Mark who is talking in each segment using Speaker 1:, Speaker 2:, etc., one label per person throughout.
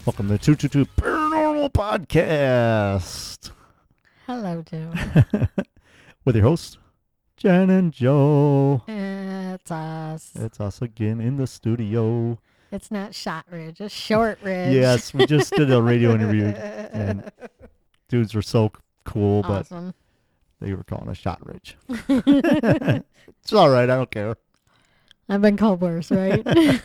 Speaker 1: Welcome to 222 Paranormal Podcast
Speaker 2: Hello, Joe.
Speaker 1: with your hosts, Jen and Joe.
Speaker 2: It's us.
Speaker 1: It's us again in the studio.
Speaker 2: It's not Shot Ridge, it's Short Ridge.
Speaker 1: Yes, we just did a radio interview, and dudes were so cool, but
Speaker 2: awesome.
Speaker 1: they were calling us Shot Ridge. It's all right. I don't care.
Speaker 2: I've been called worse, right?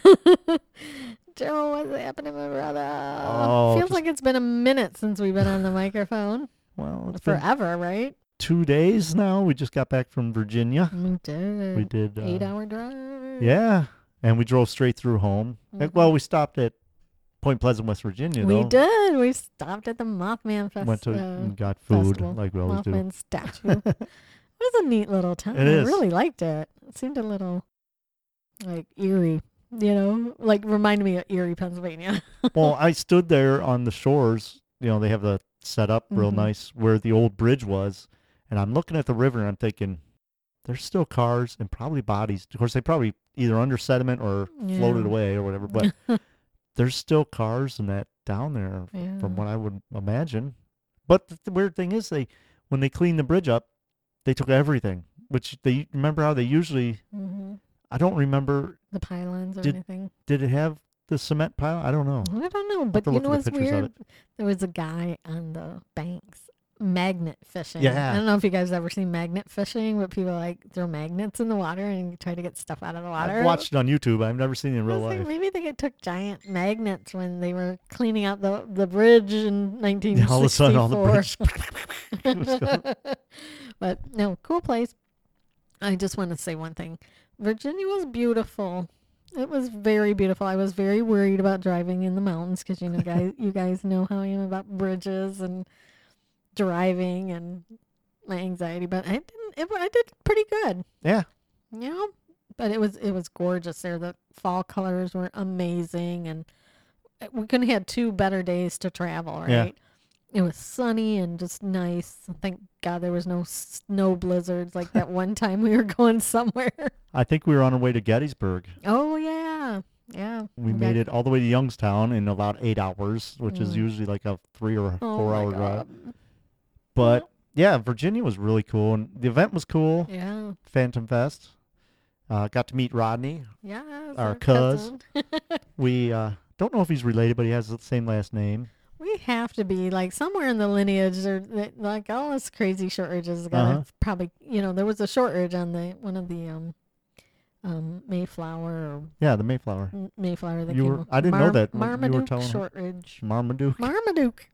Speaker 2: Joe, what's happening, my brother?
Speaker 1: Oh,
Speaker 2: Feels like it's been a minute since we've been on the microphone.
Speaker 1: Well, it's been
Speaker 2: Forever, right?
Speaker 1: 2 days now. We just got back from Virginia.
Speaker 2: We did.
Speaker 1: We did
Speaker 2: 8-hour drive.
Speaker 1: Yeah, and we drove straight through home. Well, we stopped at Point Pleasant, West Virginia, though.
Speaker 2: We did. We stopped at the Mothman Festival.
Speaker 1: Went to and got food,
Speaker 2: festival.
Speaker 1: like we always
Speaker 2: Mothman statue. It was a neat little town.
Speaker 1: It is.
Speaker 2: I really liked it. It seemed a little, like, eerie, like reminded me of Erie, Pennsylvania.
Speaker 1: Well, I stood there on the shores. They have the set up real
Speaker 2: Mhm.
Speaker 1: nice where the old bridge was. And I'm looking at the river and I'm thinking, there's still cars and probably bodies. Of course, they probably either under sediment or floated
Speaker 2: Yeah.
Speaker 1: away or whatever. But there's still cars and that down there
Speaker 2: Yeah.
Speaker 1: from what I would imagine. But the weird thing is when they cleaned the bridge up, they took everything, which they remember how they usually,
Speaker 2: Mhm.
Speaker 1: I don't remember,
Speaker 2: The pylons or
Speaker 1: Did-
Speaker 2: anything.
Speaker 1: did it have the cement pile? I don't know.
Speaker 2: I don't know,
Speaker 1: have
Speaker 2: but
Speaker 1: to
Speaker 2: you
Speaker 1: look
Speaker 2: know
Speaker 1: at the
Speaker 2: what's
Speaker 1: pictures of
Speaker 2: weird? There was a guy on the banks magnet fishing.
Speaker 1: Yeah.
Speaker 2: I don't know if you guys ever seen magnet fishing, but people like throw magnets in the water and try to get stuff out of the water.
Speaker 1: I've watched it on YouTube. I've never seen it in
Speaker 2: I
Speaker 1: real
Speaker 2: was like,
Speaker 1: life.
Speaker 2: maybe they took giant magnets when they were cleaning out the bridge in 1964.
Speaker 1: All of a sudden, all the bridge. was gone.
Speaker 2: But no, cool place. I just want to say one thing. Virginia was beautiful. It was very beautiful. I was very worried about driving in the mountains because you guys know how I am about bridges and driving and my anxiety. But I did pretty good.
Speaker 1: Yeah.
Speaker 2: But it was gorgeous there. The fall colors were amazing, and we couldn't have had 2 better days to travel. Right?
Speaker 1: Yeah.
Speaker 2: It was sunny and just nice. Thank God there was no snow blizzards like that one time we were going somewhere.
Speaker 1: I think we were on our way to Gettysburg.
Speaker 2: Oh yeah, yeah.
Speaker 1: We made it all the way to Youngstown in about 8 hours, which is
Speaker 2: Mm.
Speaker 1: usually like a 3 or
Speaker 2: Oh
Speaker 1: 4
Speaker 2: my
Speaker 1: hour drive.
Speaker 2: God.
Speaker 1: But yeah, Virginia was really cool, and the event was cool.
Speaker 2: Yeah,
Speaker 1: Phantom Fest. Got to meet Rodney.
Speaker 2: yeah. it's
Speaker 1: Our
Speaker 2: cousin.
Speaker 1: We don't know if he's related, but he has the same last name.
Speaker 2: We have to be like somewhere in the lineage, or like all this crazy short ridges.
Speaker 1: Uh-huh.
Speaker 2: Probably, there was a short ridge on one of the Mayflower or
Speaker 1: Yeah, the Mayflower.
Speaker 2: Mayflower that
Speaker 1: You
Speaker 2: came
Speaker 1: were-
Speaker 2: up.
Speaker 1: I didn't know that when you were
Speaker 2: Marmaduke
Speaker 1: telling her.
Speaker 2: Short Ridge.
Speaker 1: Marmaduke.
Speaker 2: Marmaduke.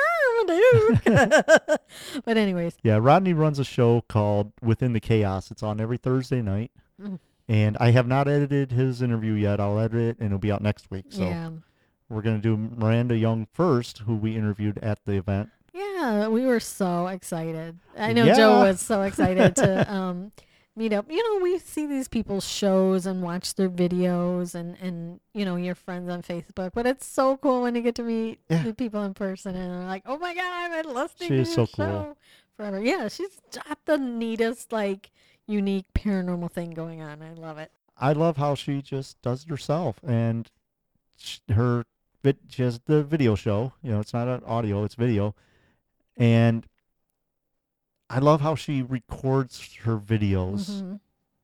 Speaker 2: But anyways,
Speaker 1: Yeah, Rodney runs a show called Within the Chaos. It's on every Thursday night.
Speaker 2: Mm.
Speaker 1: And I have not edited his interview yet. I'll edit it, and it'll be out next week. So
Speaker 2: yeah.
Speaker 1: we're going to do Miranda Young first, who we interviewed at the event.
Speaker 2: Yeah, we were so excited. I know
Speaker 1: Yeah.
Speaker 2: Joe was so excited to meet up. We see these people's shows and watch their videos and your friends on Facebook, but it's so cool when you get to meet
Speaker 1: Yeah.
Speaker 2: the people in person and they're like, oh my God, I've been listening
Speaker 1: She
Speaker 2: to
Speaker 1: is
Speaker 2: your
Speaker 1: so
Speaker 2: show
Speaker 1: cool.
Speaker 2: forever. Yeah, she's got the neatest, like, unique paranormal thing going on. I love it.
Speaker 1: I love how she just does it herself. And she has the video show. It's not an audio, it's video. And I love how she records her videos.
Speaker 2: Mhm.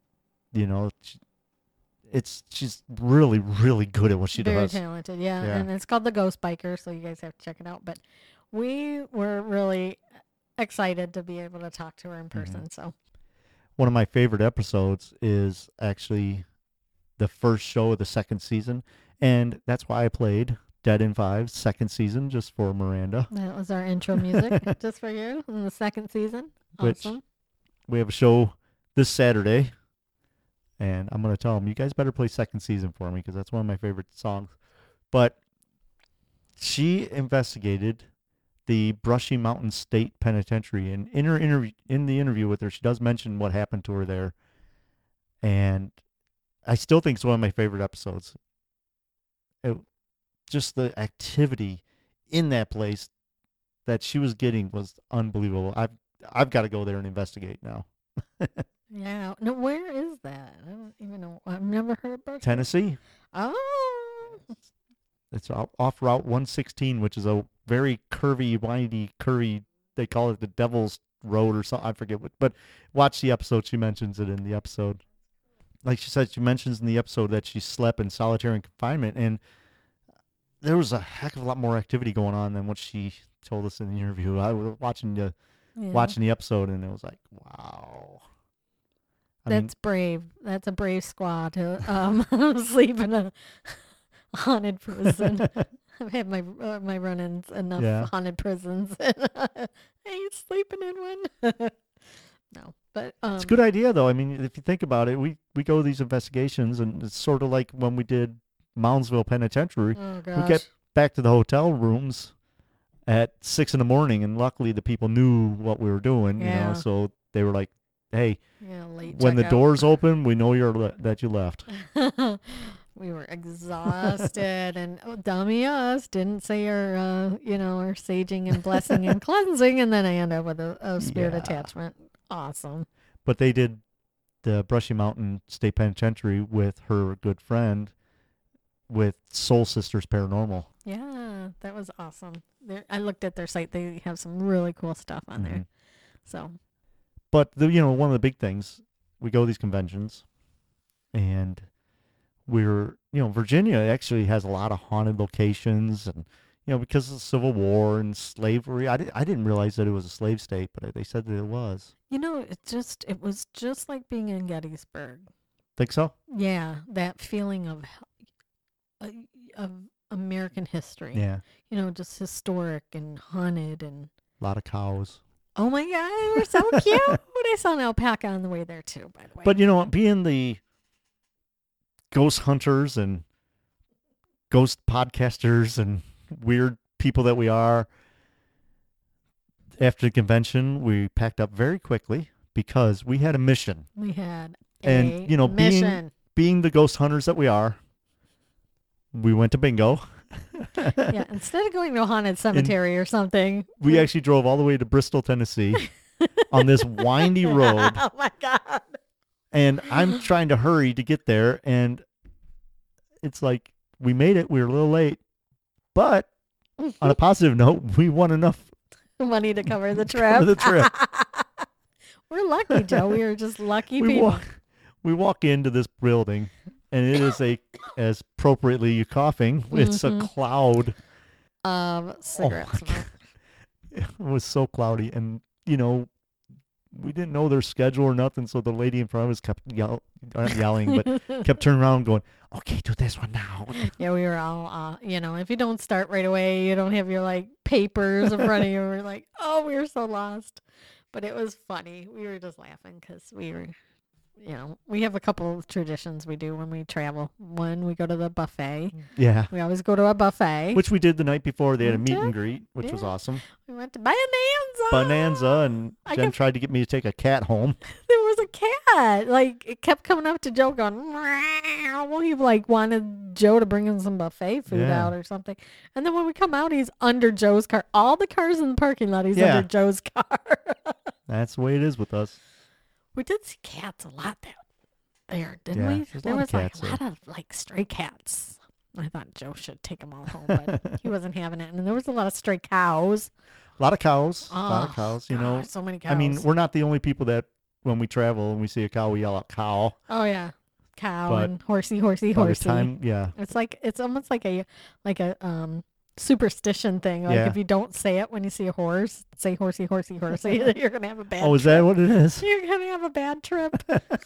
Speaker 1: She's really, really good at what she
Speaker 2: Very
Speaker 1: does.
Speaker 2: talented, yeah.
Speaker 1: Yeah.
Speaker 2: And it's called The Ghost Biker, so you guys have to check it out. But we were really excited to be able to talk to her in person. So
Speaker 1: One of my favorite episodes is actually the first show of the second season. And that's why I played Dead in Five's second season just for Miranda.
Speaker 2: that was our intro music just for you in the second season.
Speaker 1: Which-
Speaker 2: Awesome.
Speaker 1: We have a show this Saturday. And I'm going to tell them, you guys better play second season for me because that's one of my favorite songs. But she investigated the Brushy Mountain State Penitentiary. And in the interview with her, she does mention what happened to her there. And I still think it's one of my favorite episodes. Just the activity in that place that she was getting was unbelievable. I've got to go there and investigate now.
Speaker 2: Yeah. No, where is that? I don't even know. I've never heard about
Speaker 1: Tennessee.
Speaker 2: Oh.
Speaker 1: It's off Route 116, which is a very curvy, windy, curvy. They call it the Devil's Road or something. I forget what. But watch the episode. She mentions it in the episode. Like she said, she mentions in the episode that she slept in solitary confinement, and there was a heck of a lot more activity going on than what she told us in the interview. I was watching the episode, and it was like, wow.
Speaker 2: That's brave. That's a brave squad to sleep in a haunted prison. I've had my run-ins enough haunted prisons. I ain't sleeping in one. No, but
Speaker 1: it's a good idea though. I mean, if you think about it, we go to these investigations, and it's sort of like when we did Moundsville Penitentiary.
Speaker 2: Oh gosh.
Speaker 1: We get back to the hotel rooms at 6 a.m, and luckily the people knew what we were doing. You know, so they were like, "Hey,
Speaker 2: late
Speaker 1: when the
Speaker 2: checkout.
Speaker 1: doors open, we know that you left."
Speaker 2: We were exhausted, and dummy us didn't say our our saging and blessing and cleansing, and then I end up with a spirit attachment. Awesome.
Speaker 1: But they did the Brushy Mountain State Penitentiary with her good friend with Soul Sisters Paranormal.
Speaker 2: Yeah, that was awesome. I looked at their site. They have some really cool stuff on there. So,
Speaker 1: but one of the big things, we go to these conventions, and Virginia actually has a lot of haunted locations, and because of the Civil War and slavery. I didn't realize that it was a slave state, but they said that it was.
Speaker 2: It was just like being in Gettysburg.
Speaker 1: Think so?
Speaker 2: Yeah, that feeling of American history.
Speaker 1: Yeah.
Speaker 2: Just historic and haunted and
Speaker 1: a lot of cows.
Speaker 2: Oh my God, they were so cute. I saw an alpaca on the way there too, by the way.
Speaker 1: But being the ghost hunters and ghost podcasters and weird people that we are, after the convention, we packed up very quickly because we had a mission.
Speaker 2: We had
Speaker 1: and
Speaker 2: mission.
Speaker 1: Being the ghost hunters that we are, we went to bingo.
Speaker 2: Yeah, instead of going to a haunted cemetery or something,
Speaker 1: we actually drove all the way to Bristol, Tennessee on this windy road.
Speaker 2: Oh my God.
Speaker 1: And I'm trying to hurry to get there, and it's like we made it. We were a little late, but on a positive note, we won enough
Speaker 2: money to cover the trip. We're lucky, Joe. We are just lucky people.
Speaker 1: We walk into this building, and it is as appropriately you coughing. It's a cloud
Speaker 2: of cigarette smoke.
Speaker 1: It was so cloudy, and we didn't know their schedule or nothing, so the lady in front of us kept yelling, but kept turning around going, "Okay, do this one now."
Speaker 2: Yeah, we were all, if you don't start right away, you don't have your papers in front of you. We're like, oh, we were so lost. But it was funny. We were just laughing because we were, we have a couple of traditions we do when we travel. One, we go to the buffet.
Speaker 1: Yeah.
Speaker 2: We always go to a buffet.
Speaker 1: Which we did the night before. They had a meet and greet, which was awesome.
Speaker 2: We went to Bonanza,
Speaker 1: and Jen tried to get me to take a cat home.
Speaker 2: There was a cat. It kept coming up to Joe going, meow. Well, he wanted Joe to bring him some buffet food out or something. And then when we come out, he's under Joe's car. All the cars in the parking lot, he's under Joe's car.
Speaker 1: That's the way it is with us.
Speaker 2: We did see cats a lot there, didn't we?
Speaker 1: There was
Speaker 2: a lot of stray cats. I thought Joe should take them all home, but he wasn't having it. And there was a lot of stray cows.
Speaker 1: A lot of cows.
Speaker 2: God, so many cows.
Speaker 1: I mean, we're not the only people that when we travel and we see a cow, we yell out cow.
Speaker 2: Oh yeah, cow and horsey. It's almost like a superstition thing. If you don't say it when you see a horse, say horsey, you're gonna have a bad.
Speaker 1: Oh, is that what it is?
Speaker 2: You're gonna have a bad trip.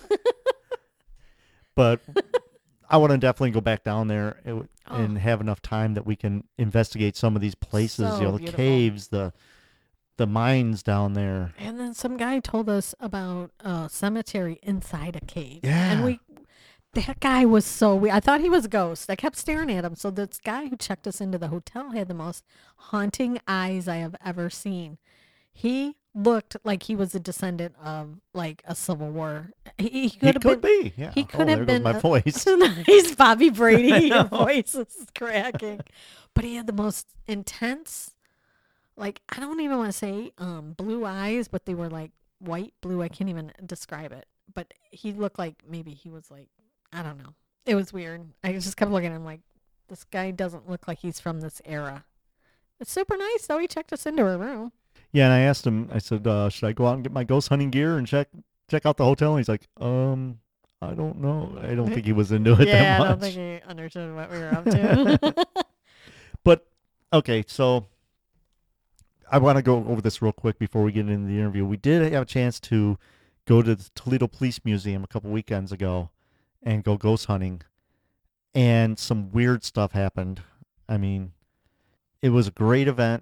Speaker 1: But I want to definitely go back down there and have enough time that we can investigate some of these places.
Speaker 2: So
Speaker 1: the
Speaker 2: beautiful.
Speaker 1: caves, the mines down there.
Speaker 2: And then some guy told us about a cemetery inside a cave.
Speaker 1: Yeah.
Speaker 2: And that guy was so weird. I thought he was a ghost. I kept staring at him. So this guy who checked us into the hotel had the most haunting eyes I have ever seen. He looked like he was a descendant of a Civil War. He could
Speaker 1: be. Yeah.
Speaker 2: He could have been
Speaker 1: my voice.
Speaker 2: Nice Bobby Brady. Your voice is cracking. But he had the most intense, I don't even want to say blue eyes, but they were white, blue. I can't even describe it. But he looked like maybe he was I don't know. It was weird. I just kept looking at him This guy doesn't look like he's from this era. It's super nice, though. He checked us into our room.
Speaker 1: Yeah, and I asked him. I said, "Should I go out and get my ghost hunting gear and check out the hotel?" And he's like, I don't know. I don't think he was into it that
Speaker 2: Yeah,
Speaker 1: much.
Speaker 2: I don't think he understood what we were up to.
Speaker 1: But okay, so I want to go over this real quick before we get into the interview. We did have a chance to go to the Toledo Police Museum a couple weekends ago and go ghost hunting, and some weird stuff happened. I mean, it was a great event.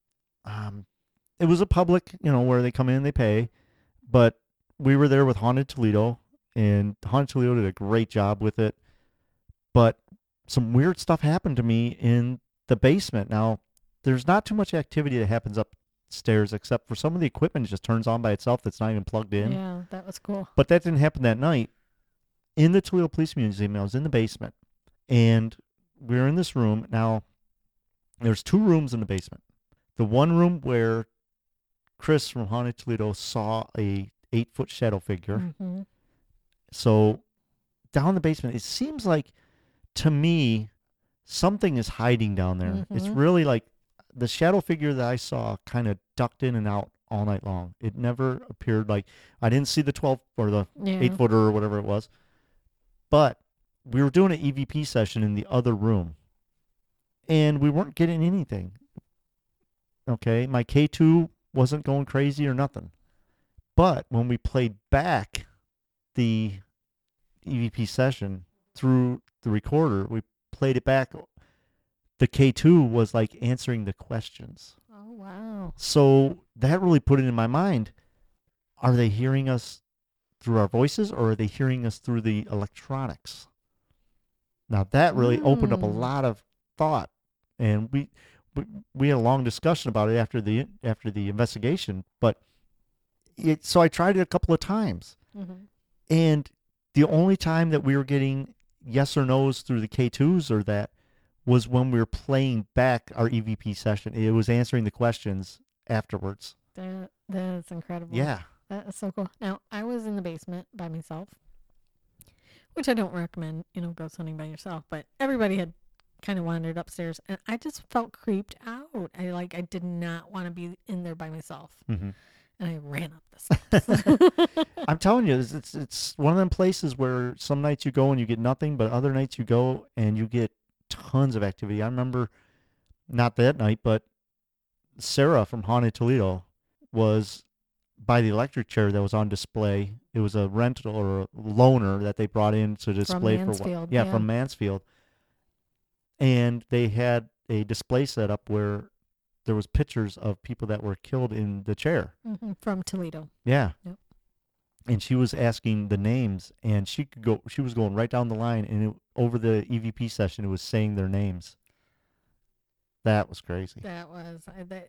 Speaker 1: It was a public, where they come in and they pay, but we were there with Haunted Toledo, and Haunted Toledo did a great job with it. But some weird stuff happened to me in the basement. Now, there's not too much activity that happens upstairs, except for some of the equipment just turns on by itself that's not even plugged in.
Speaker 2: Yeah, that was cool.
Speaker 1: But that didn't happen that night. In the Toledo Police Museum, I was in the basement, and we were in this room. Now, there's 2 rooms in the basement. The one room where Chris from Haunted Toledo saw a 8-foot shadow figure.
Speaker 2: Mm-hmm.
Speaker 1: So down the basement, it seems like, to me, something is hiding down there. It's
Speaker 2: Mhm.
Speaker 1: really like the shadow figure that I saw kind of ducked in and out all night long. It never appeared like, I didn't see the 12 or the
Speaker 2: Yeah.
Speaker 1: 8-footer or whatever it was. But we were doing an EVP session in the other room, and we weren't getting anything. Okay, my K2 wasn't going crazy or nothing. But when we played back the EVP session through the recorder, we played it back. The K2 was like answering the questions.
Speaker 2: Oh, wow.
Speaker 1: So that really put it in my mind. Are they hearing us through our voices, or are they hearing us through the electronics? Now that really opened up a lot of thought, and we had a long discussion about it after the investigation. But so I tried it a couple of times,
Speaker 2: Mm-hmm.
Speaker 1: and the only time that we were getting yes or no's through the K2s or that was when we were playing back our EVP session. It was answering the questions afterwards.
Speaker 2: That is incredible.
Speaker 1: Yeah.
Speaker 2: That is so cool. Now, I was in the basement by myself, which I don't recommend, ghost hunting by yourself, but everybody had kind of wandered upstairs, and I just felt creeped out. I did not want to be in there by myself.
Speaker 1: Mm-hmm.
Speaker 2: And I ran up the steps.
Speaker 1: I'm telling you, it's one of them places where some nights you go and you get nothing, but other nights you go and you get tons of activity. I remember, not that night, but Sarah from Haunted Toledo was by the electric chair that was on display. It was a rental or a loaner that they brought in to display
Speaker 2: From
Speaker 1: for
Speaker 2: Mansfield,
Speaker 1: yeah,
Speaker 2: yeah.
Speaker 1: from Mansfield. And they had a display set up where there was pictures of people that were killed in the chair.
Speaker 2: Mm-hmm. From Toledo.
Speaker 1: Yeah.
Speaker 2: Yep.
Speaker 1: And she was asking the names, and she was going right down the line, and over the EVP session, it was saying their names. That was crazy.
Speaker 2: That was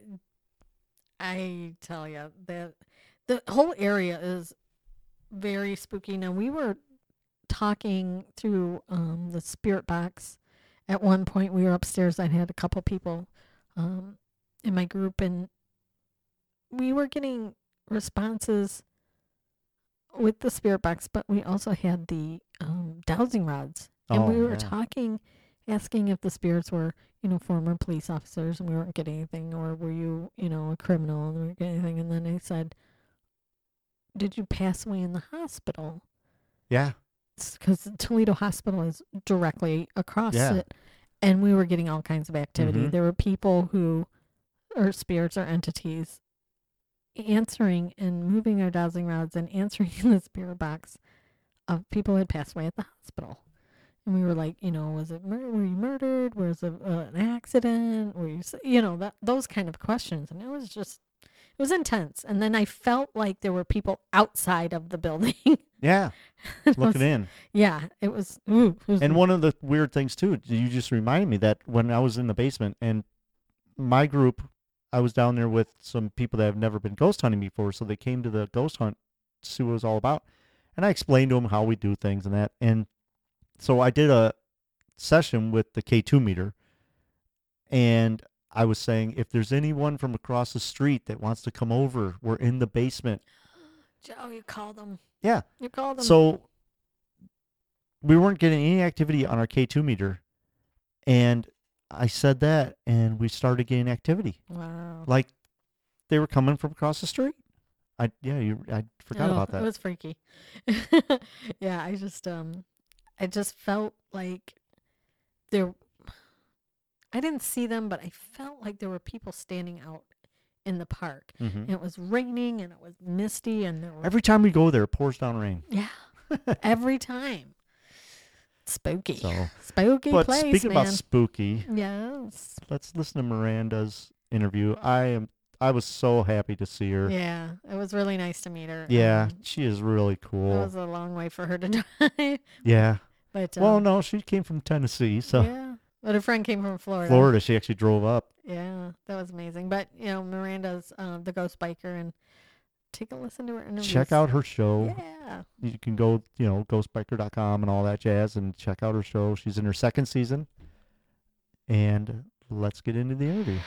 Speaker 2: I tell you, that the whole area is very spooky. Now, we were talking through the spirit box. At one point, we were upstairs. I had a couple people in my group, and we were getting responses with the spirit box, but we also had the dowsing rods, and we were talking, asking if the spirits were, former police officers, and we weren't getting anything, or were you, a criminal, and we weren't getting anything. And then I said, "Did you pass away in the hospital?"
Speaker 1: Yeah.
Speaker 2: Because Toledo Hospital is directly across
Speaker 1: Yeah.
Speaker 2: it, and we were getting all kinds of activity.
Speaker 1: Mhm.
Speaker 2: There were people who, or spirits or entities, answering and moving our dowsing rods and answering in the spirit box of people who had passed away at the hospital. And we were like, was it were you murdered? Was it an accident? Were you, those kind of questions. And it was intense. And then I felt like there were people outside of the building.
Speaker 1: Yeah. Looking in.
Speaker 2: Yeah, it was. Ooh, it was
Speaker 1: And one of the weird things, too, you just reminded me that when I was in the basement, and my group, I was down there with some people that have never been ghost hunting before, so they came to the ghost hunt to see what it was all about. And I explained to them how we do things and that. And so I did a session with the K2 meter, and I was saying, if there's anyone from across the street that wants to come over, we're in the basement.
Speaker 2: Joe, you called them.
Speaker 1: Yeah.
Speaker 2: You called them.
Speaker 1: So we weren't getting any activity on our K2 meter, And I said that, and we started getting activity.
Speaker 2: Wow.
Speaker 1: Like they were coming from across the street. I forgot about
Speaker 2: It
Speaker 1: that.
Speaker 2: was freaky. Yeah, I just felt like there. I didn't see them, but I felt like there were people standing out in the park.
Speaker 1: Hmm.
Speaker 2: And it was raining and it was misty and there were
Speaker 1: Every time we go there, it pours down rain.
Speaker 2: yeah, every time. Spooky.
Speaker 1: So,
Speaker 2: Spooky
Speaker 1: but
Speaker 2: place,
Speaker 1: speaking
Speaker 2: man.
Speaker 1: about spooky,
Speaker 2: Yes.
Speaker 1: let's listen to Miranda's interview. I was so happy to see her.
Speaker 2: Yeah, it was really nice to meet her.
Speaker 1: Yeah, she is really
Speaker 2: It
Speaker 1: cool.
Speaker 2: was a long way for her to drive,
Speaker 1: Yeah.
Speaker 2: but
Speaker 1: Well, no, she came from Tennessee, so
Speaker 2: yeah. But her friend came from Florida.
Speaker 1: Florida. She actually drove up.
Speaker 2: Yeah, that was amazing. But Miranda's the Ghost Biker, and take a listen to her interviews.
Speaker 1: Check out her show.
Speaker 2: Yeah.
Speaker 1: You can go, ghostbiker.com and all that jazz and check out her show. She's in her second season. And let's get into the interview.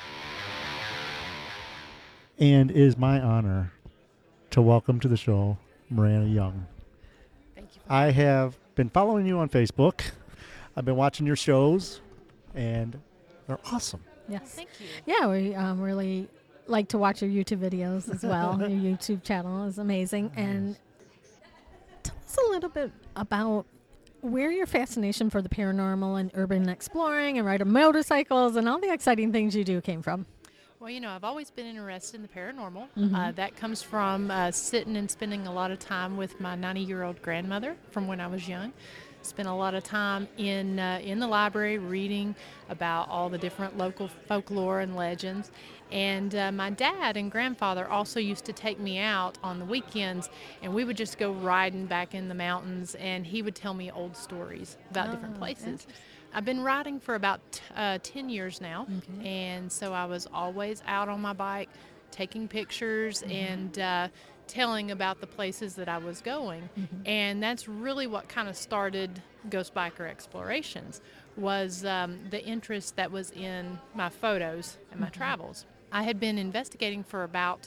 Speaker 1: And it is my honor to welcome to the show Miranda Young.
Speaker 3: Thank you.
Speaker 1: I have been following you on Facebook. I've been watching your shows, and they're awesome.
Speaker 2: Yes.
Speaker 3: Thank you.
Speaker 2: Yeah, we really like to watch your YouTube videos as well. Your YouTube channel is amazing. And tell us a little bit about where your fascination for the paranormal and urban exploring and riding motorcycles and all the exciting things you do came from.
Speaker 3: Well, I've always been interested in the paranormal.
Speaker 2: Mhm.
Speaker 3: That comes from sitting and spending a lot of time with my 90-year-old grandmother from when I was young. Spent a lot of time in the library reading about all the different local folklore and legends. And my dad and grandfather also used to take me out on the weekends, and we would just go riding back in the mountains, and he would tell me old stories about different places.
Speaker 2: Interesting.
Speaker 3: I've been riding for about 10 years now,
Speaker 2: Okay.
Speaker 3: and so I was always out on my bike taking pictures and telling about the places that I was going. And that's really what kind of started Ghost Biker Explorations, was the interest that was in my photos and my travels. I had been investigating for about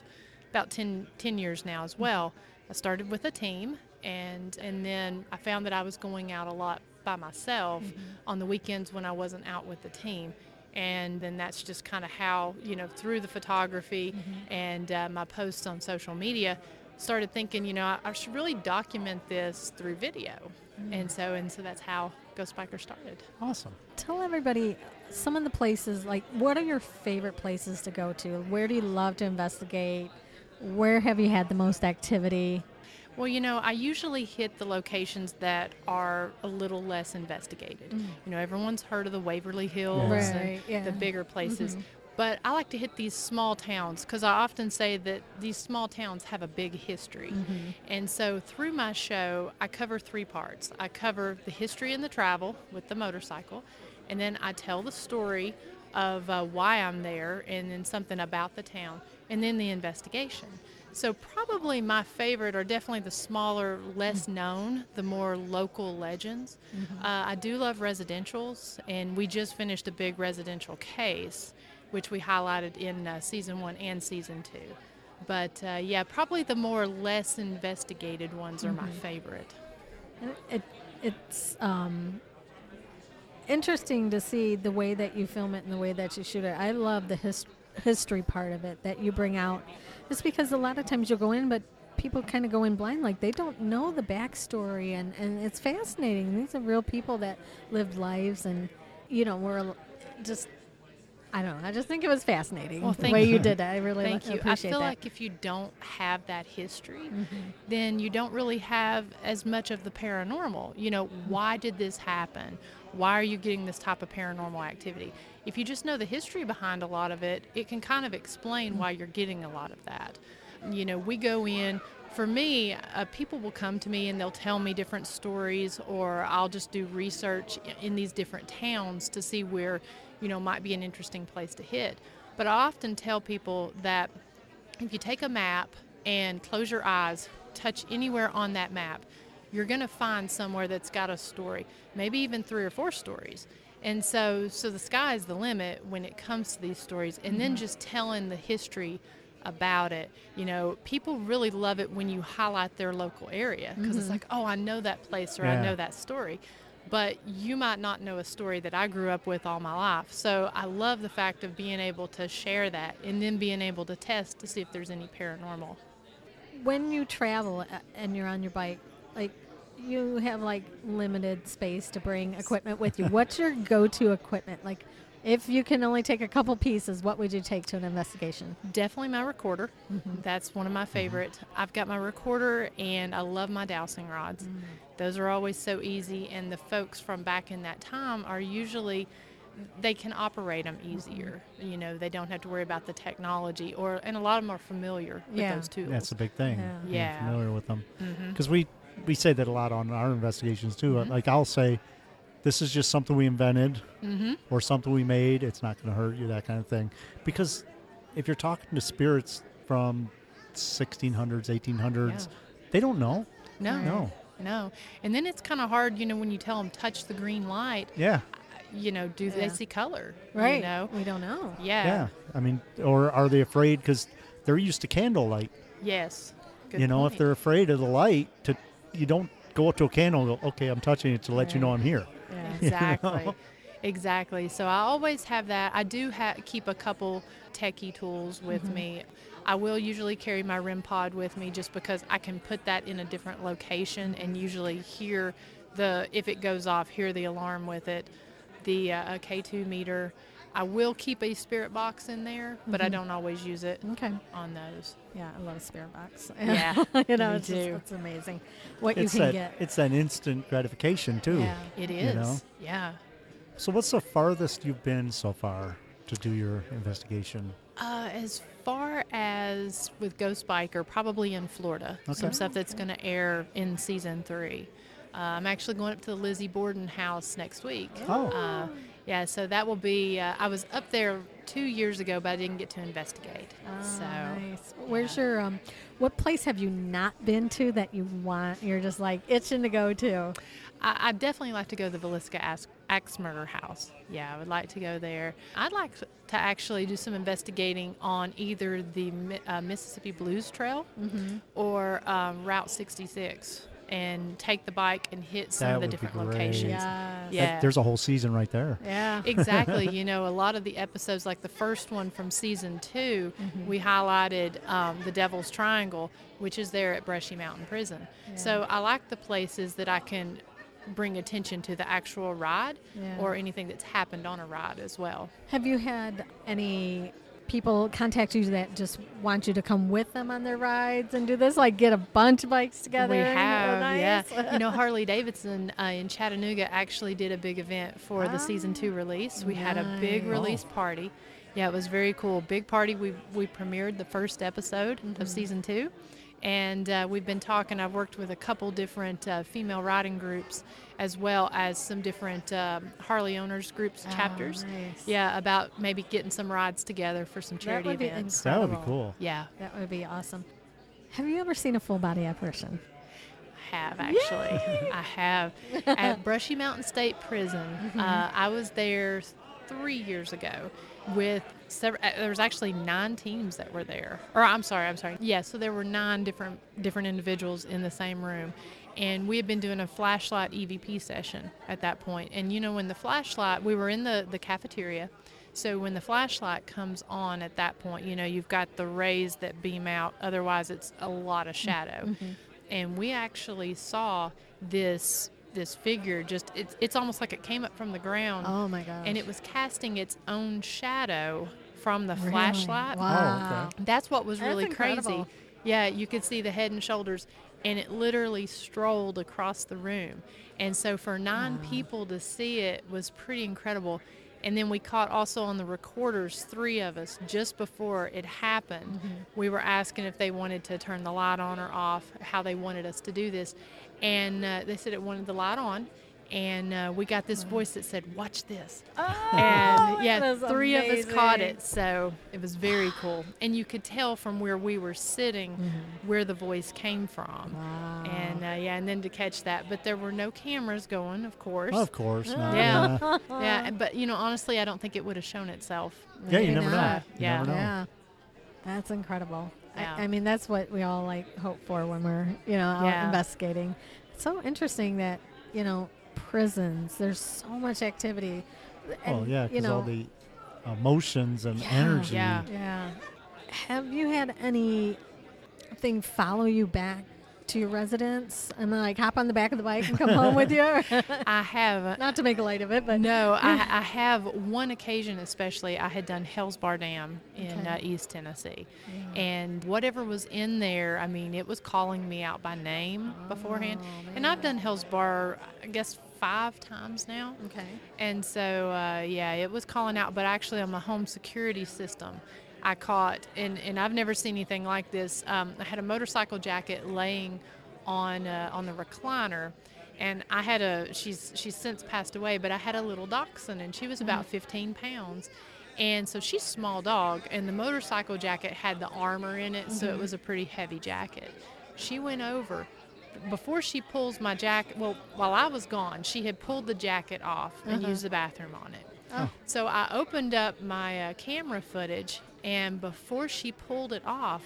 Speaker 3: 10 years now as well. I started with a team, and then I found that I was going out a lot by myself on the weekends when I wasn't out with the team. And then that's just kind of how, through the photography and my posts on social media, started thinking, I should really document this through video. And so that's how Ghost Biker started.
Speaker 1: Awesome.
Speaker 2: Tell everybody some of the places, like what are your favorite places to go to? Where do you love to investigate? Where have you had the most activity?
Speaker 3: Well, I usually hit the locations that are a little less investigated. Everyone's heard of the Waverly Hills
Speaker 2: Right,
Speaker 3: and the bigger places. But I like to hit these small towns because I often say that these small towns have a big history. And so through my show, I cover 3 parts. I cover the history and the travel with the motorcycle, and then I tell the story of why I'm there and then something about the town, and then the investigation. So probably my favorite are definitely the smaller, less known, the more local legends. I do love residentials, and we just finished a big residential case, which we highlighted in season 1 and season 2. But probably the more less investigated ones are my favorite.
Speaker 2: And it's interesting to see the way that you film it and the way that you shoot it. I love the history part of it that you bring out. It's because a lot of times you'll go in, but people kind of go in blind, like they don't know the backstory, and it's fascinating. These are real people that lived lives, and we're just, I don't know, I just think it was fascinating
Speaker 3: Well,
Speaker 2: the
Speaker 3: thank
Speaker 2: way you
Speaker 3: you.
Speaker 2: did it. I really
Speaker 3: Thank you. I
Speaker 2: appreciate
Speaker 3: feel
Speaker 2: that.
Speaker 3: like if you don't have that history, then you don't really have as much of the paranormal. Why did this happen? Why are you getting this type of paranormal activity? If you just know the history behind a lot of it, it can kind of explain why you're getting a lot of that. We go in. For me, people will come to me and they'll tell me different stories, or I'll just do research in these different towns to see where, might be an interesting place to hit. But I often tell people that if you take a map and close your eyes, touch anywhere on that map, you're going to find somewhere that's got a story, maybe even 3 or 4 stories. And so the sky is the limit when it comes to these stories. And then just telling the history about it. People really love it when you highlight their local area, because it's like, oh, I know that place, or I know that story. but you might not know a story that I grew up with all my life. So I love the fact of being able to share that and then being able to test to see if there's any paranormal.
Speaker 2: When you travel and you're on your bike, like you have like limited space to bring equipment with you. What's your go-to equipment? Like, if you can only take a couple pieces, what would you take to an investigation?
Speaker 3: Definitely my recorder. That's one of my favorite. I've got my recorder and I love my dowsing rods. Those are always so easy, and the folks from back in that time are usually they can operate them easier. You know, they don't have to worry about the technology, and a lot of them are familiar with
Speaker 2: Yeah.
Speaker 3: those tools.
Speaker 1: That's a big thing.
Speaker 2: Yeah.
Speaker 1: Being
Speaker 3: Yeah.
Speaker 1: familiar with them.
Speaker 3: Mhm.
Speaker 1: Because we say that a lot on our investigations too. Like I'll say, this is just something we invented or something we made. It's not going to hurt you, that kind of thing. Because if you're talking to spirits from 1600s, 1800s, they don't know.
Speaker 3: No,
Speaker 1: No.
Speaker 3: no. And then it's kind of hard, you know, when you tell them touch the green light,
Speaker 1: Yeah.
Speaker 3: you know, do
Speaker 2: Yeah.
Speaker 3: they see color?
Speaker 2: Right.
Speaker 3: You know?
Speaker 2: We don't know.
Speaker 1: Yeah. I mean, or are they afraid because they're used to candlelight?
Speaker 3: Yes. Good
Speaker 1: You know,
Speaker 3: point.
Speaker 1: if they're afraid of the light, you don't go up to a candle and go, okay, I'm touching it to let you know I'm here.
Speaker 2: Yeah.
Speaker 3: Exactly. Exactly. So I always have that. I do keep a couple techie tools with me. I will usually carry my REM pod with me just because I can put that in a different location and usually hear if it goes off, hear the alarm with it. The K2 meter. I will keep a spirit box in there, but I don't always use it
Speaker 2: Okay.
Speaker 3: on those.
Speaker 2: Yeah, I love a spirit box.
Speaker 3: Yeah,
Speaker 2: you know,
Speaker 3: me
Speaker 2: it's, just,
Speaker 3: too.
Speaker 2: it's amazing what
Speaker 1: It's
Speaker 2: you can
Speaker 1: that
Speaker 2: get.
Speaker 1: it's that instant gratification too.
Speaker 2: Yeah.
Speaker 3: It
Speaker 1: You
Speaker 3: is.
Speaker 1: know?
Speaker 3: Yeah.
Speaker 1: So what's the farthest you've been so far to do your investigation?
Speaker 3: As far as with Ghost Biker, probably in Florida. Some
Speaker 1: Okay.
Speaker 3: stuff that's going to air in season 3. I'm actually going up to the Lizzie Borden house next week.
Speaker 1: Oh.
Speaker 3: Yeah, so that will be. I was up there 2 years ago, but I didn't get to investigate. So
Speaker 2: Nice. Where's your what place have you not been to that you're just like itching to go to?
Speaker 3: I'd definitely like to go to the Villisca Axe Murder House. Yeah, I would like to go there. I'd like to actually do some investigating on either the Mississippi Blues Trail or Route 66 and take the bike and hit some
Speaker 1: That
Speaker 3: of the
Speaker 1: would be
Speaker 3: different
Speaker 1: great.
Speaker 3: locations.
Speaker 2: Yes.
Speaker 3: Yeah.
Speaker 1: There's a whole season right there.
Speaker 2: Yeah.
Speaker 3: Exactly. You know, a lot of the episodes, like the first one from season 2, we highlighted the Devil's Triangle, which is there at Brushy Mountain Prison. So I like the places that I can bring attention to the actual ride
Speaker 2: Yeah.
Speaker 3: or anything that's happened on a ride as well.
Speaker 2: Have you had any people contact you that just want you to come with them on their rides and do this? Like get a bunch of bikes together?
Speaker 3: We
Speaker 2: and- oh,
Speaker 3: have,
Speaker 2: nice.
Speaker 3: yeah. You know, Harley Davidson in Chattanooga actually did a big event for the season 2 release. We had a big
Speaker 2: Nice.
Speaker 3: release party. Yeah, it was very cool. Big party. We premiered the first episode of season 2. And we've been talking. I've worked with a couple different female riding groups, as well as some different Harley owners groups chapters.
Speaker 2: Nice.
Speaker 3: Yeah, about maybe getting some rides together for some
Speaker 2: That
Speaker 3: charity
Speaker 2: would be
Speaker 3: events.
Speaker 1: That would be
Speaker 2: incredible.
Speaker 1: cool.
Speaker 3: Yeah,
Speaker 2: That would be awesome. Have you ever seen a full body apparition?
Speaker 3: I have actually. I have at Brushy Mountain State Prison. I was there 3 years ago with several. There was actually 9 teams that were there. Or I'm sorry. Yeah, so there were 9 different individuals in the same room. And we had been doing a flashlight EVP session at that point. And you know, when the flashlight, we were in the cafeteria. So when the flashlight comes on at that point, you know, you've got the rays that beam out. Otherwise, it's a lot of shadow. And we actually saw this figure just it's almost like it came up from the ground.
Speaker 2: Oh my gosh.
Speaker 3: And it was casting its own shadow from the
Speaker 2: Really?
Speaker 3: flashlight.
Speaker 2: Wow.
Speaker 3: That's what was
Speaker 2: That's
Speaker 3: really
Speaker 2: incredible.
Speaker 3: crazy. Yeah, you could see the head and shoulders, and it literally strolled across the room. And so for 9 people to see it was pretty incredible. And then we caught also on the recorders, 3 of us, just before it happened. We were asking if they wanted to turn the light on or off, how they wanted us to do this. And they said it wanted the light on. And we got this voice that said, "Watch this." And yeah,
Speaker 2: that is
Speaker 3: 3 of us caught
Speaker 2: amazing.
Speaker 3: it. So it was very cool. And you could tell from where we were sitting where the voice came from.
Speaker 2: Wow.
Speaker 3: And yeah, and then to catch that. But there were no cameras going, of course.
Speaker 1: Of course. No,
Speaker 3: Yeah. Yeah, but you know, honestly, I don't think it would have shown itself.
Speaker 1: Yeah, you
Speaker 2: Maybe
Speaker 1: never know.
Speaker 2: not.
Speaker 1: You
Speaker 3: Yeah.
Speaker 1: never know.
Speaker 2: Yeah. That's incredible.
Speaker 3: Yeah.
Speaker 2: I mean, that's what we all like hope for when we're, out
Speaker 3: Yeah.
Speaker 2: investigating. It's so interesting that, prisons. There's so much activity. And,
Speaker 1: Oh, yeah,
Speaker 2: you
Speaker 1: because
Speaker 2: know,
Speaker 1: all the emotions and
Speaker 2: Yeah.
Speaker 1: energy.
Speaker 3: Yeah.
Speaker 2: yeah. Have you had anything follow you back to your residence and then like hop on the back of the bike and come home with you?
Speaker 3: I have.
Speaker 2: Not to make light of it, but
Speaker 3: No, I have one occasion, especially. I had done Hell's Bar Dam in
Speaker 2: Okay.
Speaker 3: East Tennessee, and whatever was in there, I mean, it was calling me out by name beforehand. And I've done Hell's Bar, I guess, 5 times now.
Speaker 2: Okay.
Speaker 3: And so, yeah, it was calling out, but actually on the home security system, I caught, and I've never seen anything like this. I had a motorcycle jacket laying on the recliner, and I had she's since passed away, but I had a little dachshund, and she was about 15 pounds. And so she's a small dog, and the motorcycle jacket had the armor in it, so it was a pretty heavy jacket. She went over. Before she pulls my jacket, well, while I was gone, she had pulled the jacket off and used the bathroom on it.
Speaker 2: Oh.
Speaker 3: So I opened up my camera footage, and before she pulled it off,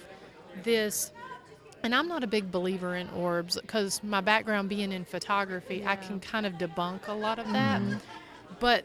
Speaker 3: and I'm not a big believer in orbs because my background being in photography, I can kind of debunk a lot of that. But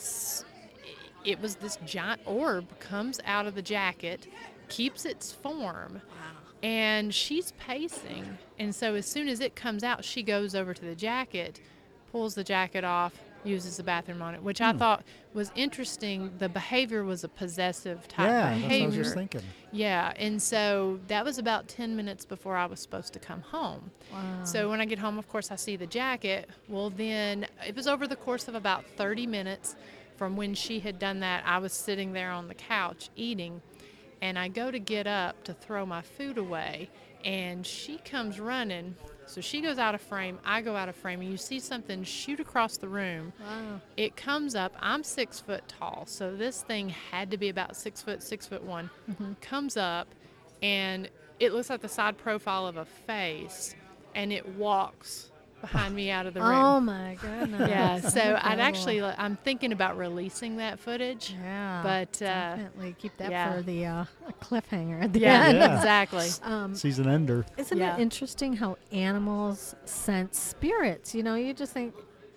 Speaker 3: it was this giant orb comes out of the jacket, keeps its form, and she's pacing. And so as soon as it comes out, she goes over to the jacket, pulls the jacket off, uses the bathroom on it, which I thought was interesting. The behavior was a possessive type
Speaker 1: Yeah, that's what I
Speaker 3: behavior.
Speaker 1: was just thinking.
Speaker 3: Yeah, and so that was about 10 minutes before I was supposed to come home.
Speaker 2: Wow.
Speaker 3: So when I get home, of course, I see the jacket. Well, then it was over the course of about 30 minutes from when she had done that. I was sitting there on the couch eating, and I go to get up to throw my food away, and she comes running. So she goes out of frame, I go out of frame, and you see something shoot across the room.
Speaker 2: Wow.
Speaker 3: It comes up. I'm 6 foot tall, so this thing had to be about 6 foot, 6'1". Comes up, and it looks like the side profile of a face, and it walks behind me out of the room.
Speaker 2: Oh my goodness.
Speaker 3: Yeah, so I'd
Speaker 2: Incredible.
Speaker 3: actually, I'm thinking about releasing that footage.
Speaker 2: Yeah.
Speaker 3: But,
Speaker 2: definitely keep that
Speaker 3: yeah.
Speaker 2: for the cliffhanger at the
Speaker 3: Yeah,
Speaker 2: end.
Speaker 1: Yeah.
Speaker 3: exactly.
Speaker 1: Season ender.
Speaker 2: Isn't
Speaker 3: Yeah.
Speaker 2: it interesting how animals sense spirits? You know, you just think,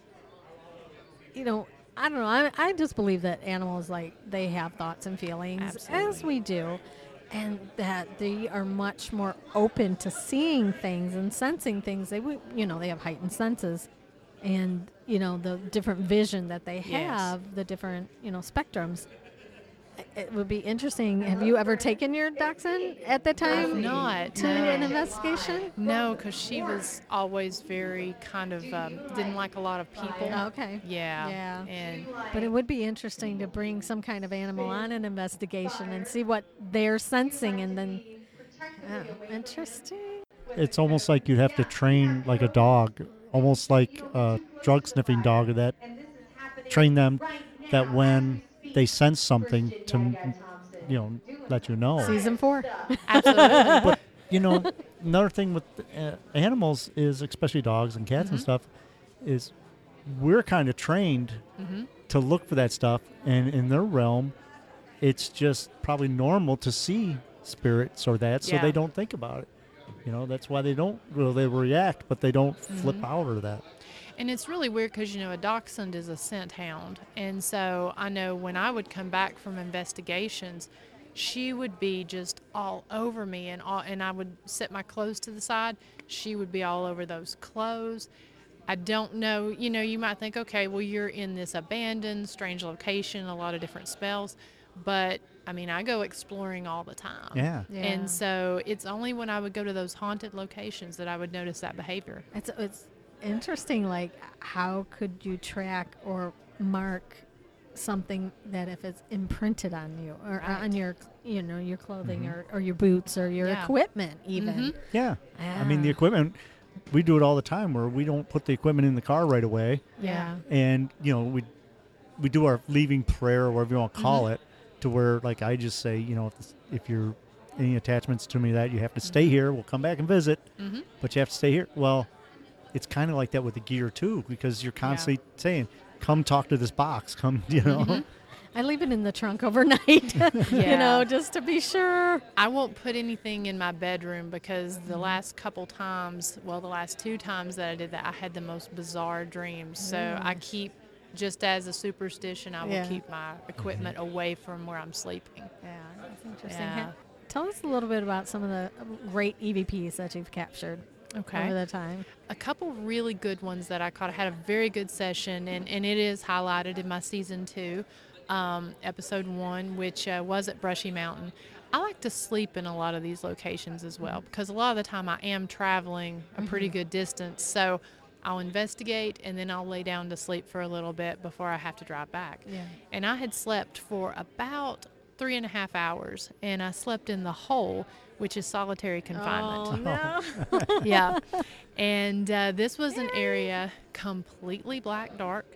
Speaker 2: I don't know. I just believe that animals, like, they have thoughts and feelings, as
Speaker 3: Absolutely.
Speaker 2: we do, and that they are much more open to seeing things and sensing things. They have heightened senses, and the different vision that they
Speaker 3: Yes.
Speaker 2: have, the different spectrums. It would be interesting. Have you ever taken your dachshund at the time
Speaker 3: I've not.
Speaker 2: to an investigation?
Speaker 3: No, because she was always very kind of, didn't like a lot of people.
Speaker 2: Okay.
Speaker 3: Yeah.
Speaker 2: Yeah.
Speaker 3: And
Speaker 2: But it would be interesting to bring some kind of animal on an investigation and see what they're sensing, and then, interesting.
Speaker 1: It's almost like you'd have to train like a dog, almost like a drug sniffing dog, that train them that when they sense something to, let you know.
Speaker 2: Season 4.
Speaker 3: absolutely.
Speaker 1: But, another thing with animals is, especially dogs and cats and stuff, is we're kind of trained to look for that stuff. And in their realm, it's just probably normal to see spirits or that, so
Speaker 3: Yeah.
Speaker 1: they don't think about it. That's why they don't, they react, but they don't flip out of that.
Speaker 3: And it's really weird because, a dachshund is a scent hound. And so I know when I would come back from investigations, she would be just all over me, and I would set my clothes to the side. She would be all over those clothes. I don't know, you might think, okay, well, you're in this abandoned, strange location, a lot of different spells. But, I mean, I go exploring all the time.
Speaker 1: Yeah.
Speaker 2: Yeah.
Speaker 3: And so it's only when I would go to those haunted locations that I would notice that behavior.
Speaker 2: It's interesting, like, how could you track or mark something that if it's imprinted on you or
Speaker 3: Right.
Speaker 2: on your your clothing or your boots or your
Speaker 3: Yeah.
Speaker 2: equipment even.
Speaker 1: Yeah. I mean, the
Speaker 2: Yeah.
Speaker 1: equipment, we do it all the time where we don't put the equipment in the car right away.
Speaker 2: Yeah.
Speaker 1: And, we do our leaving prayer or whatever you want to call it, to where, like, I just say, if you're any attachments to me that you have to stay here, we'll come back and visit, but you have to stay here. Well, it's kind of like that with the gear too, because you're constantly saying, come talk to this box, come,
Speaker 2: I leave it in the trunk overnight,
Speaker 3: Yeah.
Speaker 2: just to be sure.
Speaker 3: I won't put anything in my bedroom because the last couple times, well, the last 2 times that I did that, I had the most bizarre dreams. So I keep, just as a superstition, I will
Speaker 2: Yeah.
Speaker 3: keep my equipment away from where I'm sleeping.
Speaker 2: Yeah, that's interesting.
Speaker 3: Yeah.
Speaker 2: Tell us a little bit about some of the great EVPs that you've captured
Speaker 3: Okay.
Speaker 2: over the time.
Speaker 3: A couple really good ones that I caught. I had a very good session, and it is highlighted in my season 2, episode 1, which was at Brushy Mountain. I like to sleep in a lot of these locations as well because a lot of the time I am traveling a pretty good distance. So I'll investigate and then I'll lay down to sleep for a little bit before I have to drive back.
Speaker 2: Yeah.
Speaker 3: And I had slept for about 3.5 hours, and I slept in the hole, which is solitary confinement.
Speaker 2: Oh, no.
Speaker 3: Yeah. And this was an area completely black, dark.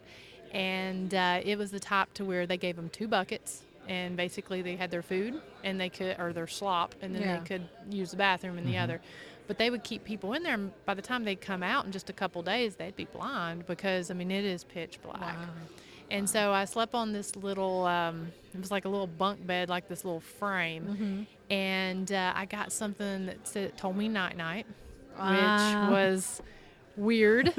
Speaker 3: And it was the type to where they gave them 2 buckets. And basically they had their food and they could, or their slop, and then
Speaker 2: Yeah.
Speaker 3: they could use the bathroom in the other. But they would keep people in there. And by the time they'd come out in just a couple days, they'd be blind because, I mean, it is pitch black.
Speaker 2: Wow.
Speaker 3: And so I slept on this little, it was like a little bunk bed, like this little frame. And I got something that said, told me night-night,
Speaker 2: Wow.
Speaker 3: which was weird.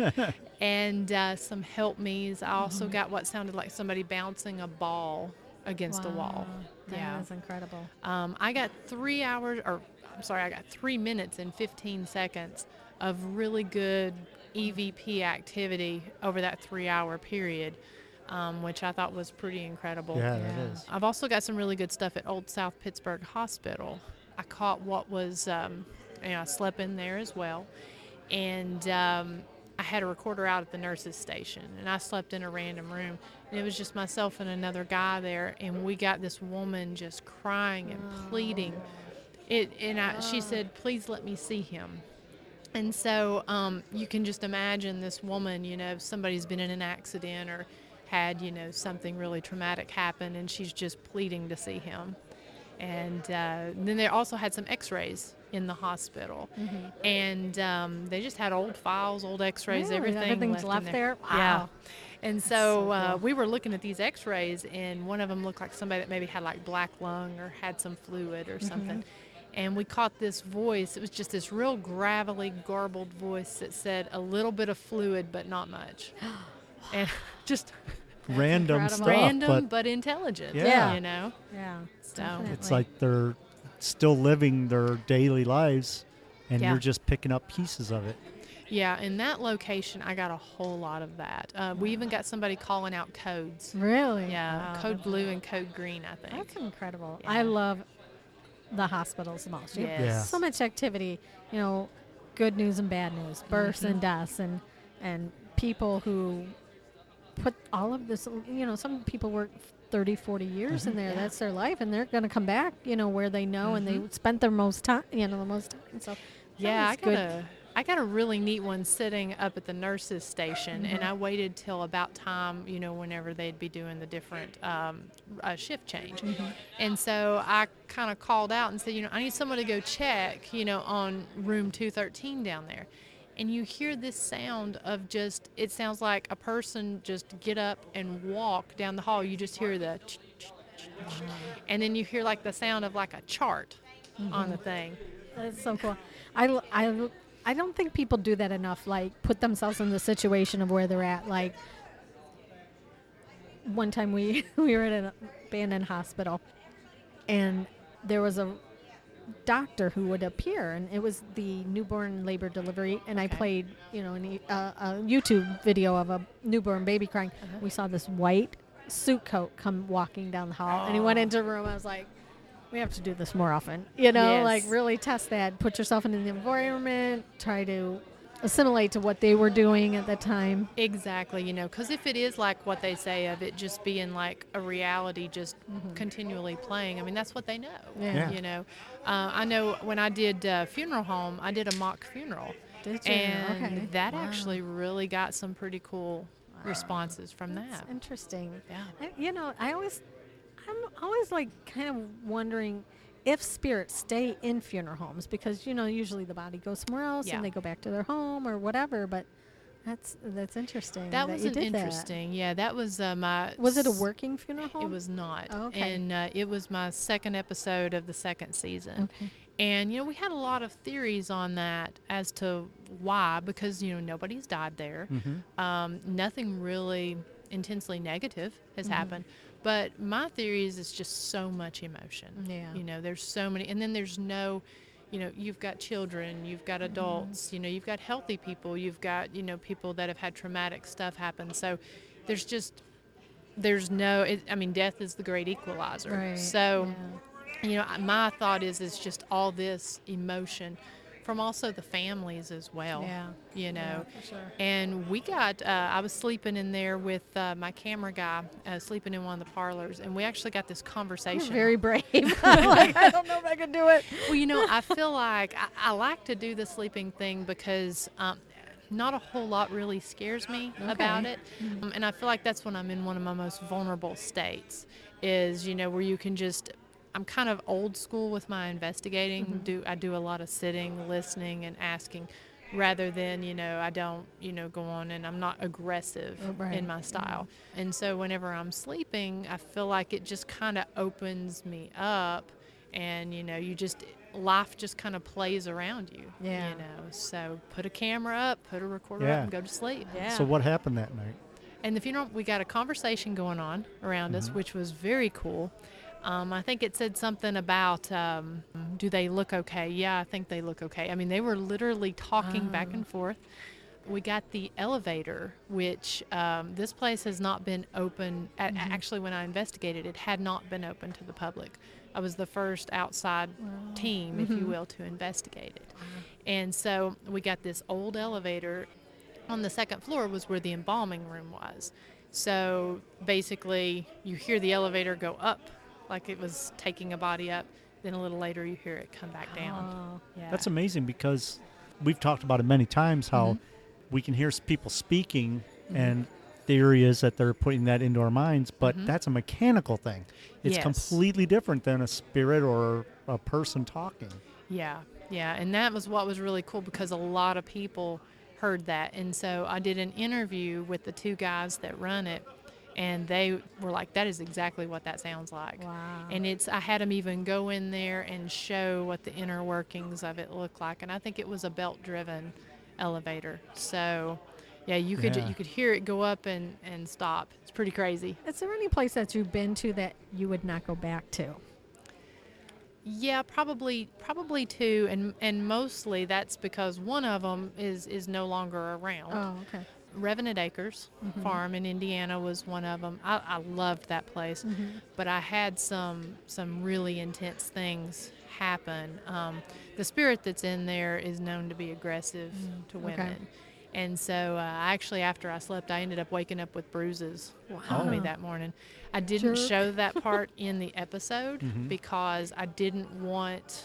Speaker 3: And some help me's. I also got what sounded like somebody bouncing a ball against a wall.
Speaker 2: That
Speaker 3: Yeah.
Speaker 2: is incredible.
Speaker 3: I got 3 hours, or I'm sorry, I got 3 minutes and 15 seconds of really good EVP activity over that 3-hour period, which I thought was pretty incredible.
Speaker 1: Yeah, that is.
Speaker 3: I've also got some really good stuff at Old South Pittsburgh Hospital. I caught what was, I slept in there as well. And I had a recorder out at the nurse's station, and I slept in a random room. And it was just myself and another guy there, and we got this woman just crying and pleading. She said, "Please let me see him." And so you can just imagine this woman, if somebody's been in an accident or had, something really traumatic happen, and she's just pleading to see him. And then they also had some x-rays in the hospital. And they just had old files, old x-rays,
Speaker 2: Really?
Speaker 3: everything
Speaker 2: Everything's
Speaker 3: left in
Speaker 2: left there?
Speaker 3: Yeah.
Speaker 2: Wow.
Speaker 3: And so we were looking at these x-rays, and one of them looked like somebody that maybe had like black lung or had some fluid or something. And we caught this voice. It was just this real gravelly, garbled voice that said a little bit of fluid, but not much. And just
Speaker 1: Random
Speaker 2: incredible.
Speaker 1: stuff,
Speaker 3: random,
Speaker 1: but
Speaker 3: but intelligent.
Speaker 1: Yeah.
Speaker 2: Yeah.
Speaker 3: So
Speaker 2: Definitely.
Speaker 1: it's like they're still living their daily lives, and
Speaker 3: Yeah.
Speaker 1: you're just picking up pieces of it.
Speaker 3: Yeah, in that location, I got a whole lot of that. We even got somebody calling out codes.
Speaker 2: Really?
Speaker 3: Yeah,
Speaker 2: Wow,
Speaker 3: code blue and code green, I think.
Speaker 2: That's incredible.
Speaker 3: Yeah.
Speaker 2: I love the hospitals the most. You have
Speaker 3: Yes.
Speaker 1: Yeah.
Speaker 2: so much activity, good news and bad news, births and deaths, and people who put all of this, some people work 30, 40 years in there.
Speaker 3: Yeah.
Speaker 2: That's their life, and they're going to come back, where they know and they spent their most time, the most time. So
Speaker 3: Yeah,
Speaker 2: that
Speaker 3: I got a really neat one sitting up at the nurse's station, and I waited till about time, whenever they'd be doing the different shift change. And so I kind of called out and said, I need someone to go check, on room 213 down there. And you hear this sound of it sounds like a person just get up and walk down the hall. You just hear the and then you hear like the sound of like a chart on the thing.
Speaker 2: That's so cool. I don't think people do that enough, like put themselves in the situation of where they're at. Like one time we were at an abandoned hospital, and there was a doctor who would appear, and it was the newborn labor delivery, and I
Speaker 3: Okay.
Speaker 2: played, a YouTube video of a newborn baby crying. We saw this white suit coat come walking down the hall, and he went into a room. I was like, we have to do this more often,
Speaker 3: Yes.
Speaker 2: like really test that, put yourself in the environment, try to assimilate to what they were doing at that time.
Speaker 3: Exactly, because if it is like what they say of it just being like a reality, just continually playing, I mean, that's what they know.
Speaker 2: Yeah.
Speaker 3: I know when I did funeral home, I did a mock funeral.
Speaker 2: Did you?
Speaker 3: And
Speaker 2: Okay.
Speaker 3: that
Speaker 2: Wow.
Speaker 3: actually really got some pretty cool responses from
Speaker 2: That's
Speaker 3: that.
Speaker 2: interesting.
Speaker 3: Yeah.
Speaker 2: I'm always like kind of wondering if spirits stay in funeral homes, because usually the body goes somewhere else
Speaker 3: Yeah.
Speaker 2: and they go back to their home or whatever. But That's interesting.
Speaker 3: That was
Speaker 2: you
Speaker 3: an
Speaker 2: did
Speaker 3: interesting. Yeah, that was my.
Speaker 2: Was it a working funeral home?
Speaker 3: It was not.
Speaker 2: Oh, okay.
Speaker 3: And it was my second episode of the second season.
Speaker 2: Okay.
Speaker 3: And, we had a lot of theories on that as to why, because, nobody's died there. Nothing really intensely negative has happened. But my theory is it's just so much emotion.
Speaker 2: Yeah.
Speaker 3: There's so many. And then there's no, you've got children, you've got adults, you've got healthy people, you've got, people that have had traumatic stuff happen. So there's no, death is the great equalizer.
Speaker 2: Right.
Speaker 3: So, my thought is it's just all this emotion from also the families as well.
Speaker 2: Yeah.
Speaker 3: Yeah,
Speaker 2: for sure.
Speaker 3: And we got, I was sleeping in there with my camera guy, sleeping in one of the parlors, and we actually got this conversation.
Speaker 2: You're very brave. Like, I don't know if I could do it.
Speaker 3: Well, I feel like I like to do the sleeping thing because not a whole lot really scares me about it. And I feel like that's when I'm in one of my most vulnerable states is, where you can just, I'm kind of old school with my investigating. I do a lot of sitting, listening, and asking rather than, I don't, go on and I'm not aggressive in my style. And so whenever I'm sleeping, I feel like it just kind of opens me up and, life just kind of plays around you.
Speaker 2: Yeah.
Speaker 3: So put a camera up, put a recorder up, and go to sleep.
Speaker 2: Yeah.
Speaker 1: So what happened that night?
Speaker 3: And the funeral, we got a conversation going on around us, which was very cool. I think it said something about, do they look okay? Yeah, I think they look okay. They were literally talking back and forth. We got the elevator, which this place has not been open. Actually, when I investigated, it had not been open to the public. I was the first outside team, if you will, to investigate it. And so we got this old elevator. On the second floor was where the embalming room was. So basically, you hear the elevator go up like it was taking a body up. Then a little later, you hear it come back down. Yeah.
Speaker 1: That's amazing because we've talked about it many times how we can hear people speaking and theory is that they're putting that into our minds, but that's a mechanical thing. It's completely different than a spirit or a person talking.
Speaker 3: Yeah, and that was what was really cool because a lot of people heard that. And so I did an interview with the two guys that run it, and they were like, that is exactly what that sounds like.
Speaker 2: Wow.
Speaker 3: And I had them even go in there and show what the inner workings of it looked like. And I think it was a belt-driven elevator. So, yeah, you could hear it go up and stop. It's pretty crazy.
Speaker 2: Is there any place that you've been to that you would not go back to?
Speaker 3: Yeah, probably two, and mostly that's because one of them is no longer around.
Speaker 2: Oh, okay.
Speaker 3: Revenant Acres Farm in Indiana was one of them. I loved that place, but I had some really intense things happen. The spirit that's in there is known to be aggressive to women.
Speaker 2: Okay.
Speaker 3: And so actually after I slept, I ended up waking up with bruises on me that morning. I didn't show that part in the episode because I didn't want,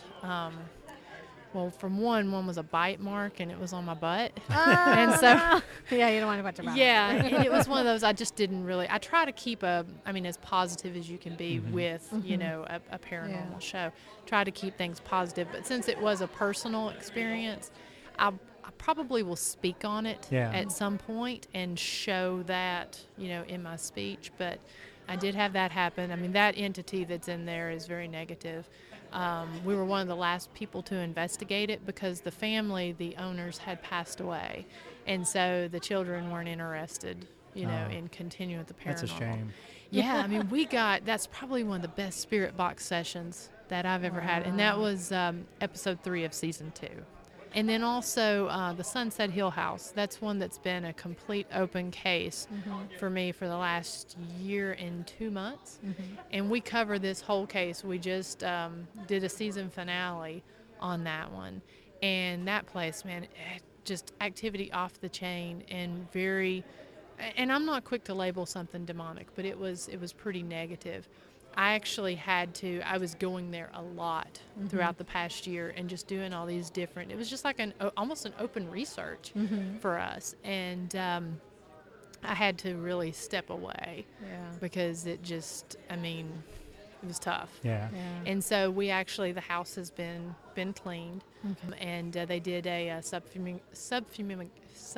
Speaker 3: well, from one was a bite mark and it was on my butt. And so,
Speaker 2: yeah, you don't want to watch about
Speaker 3: yeah, and it was one of those I just didn't really, I try to keep as positive as you can be with, a paranormal show. Try to keep things positive. But since it was a personal experience, I probably will speak on it at some point and show that, in my speech. But I did have that happen. That entity that's in there is very negative. We were one of the last people to investigate it because the family, the owners, had passed away. And so the children weren't interested, in continuing with the paranormal.
Speaker 1: That's a shame.
Speaker 3: Yeah, that's probably one of the best spirit box sessions that I've ever had. And that was episode 3 of season 2. And then also the Sunset Hill House. That's one that's been a complete open case for me for the last year and 2 months. And we cover this whole case. We just did a season finale on that one. And that place, man, just activity off the chain and and I'm not quick to label something demonic, but it was pretty negative. I actually I was going there a lot throughout the past year and just doing all these different, it was just like almost an open research for us. And I had to really step away because it just, it It was tough.
Speaker 1: Yeah.
Speaker 2: Yeah.
Speaker 3: And so we actually, the house has been cleaned,
Speaker 2: Okay.
Speaker 3: and they did a, subfumigation,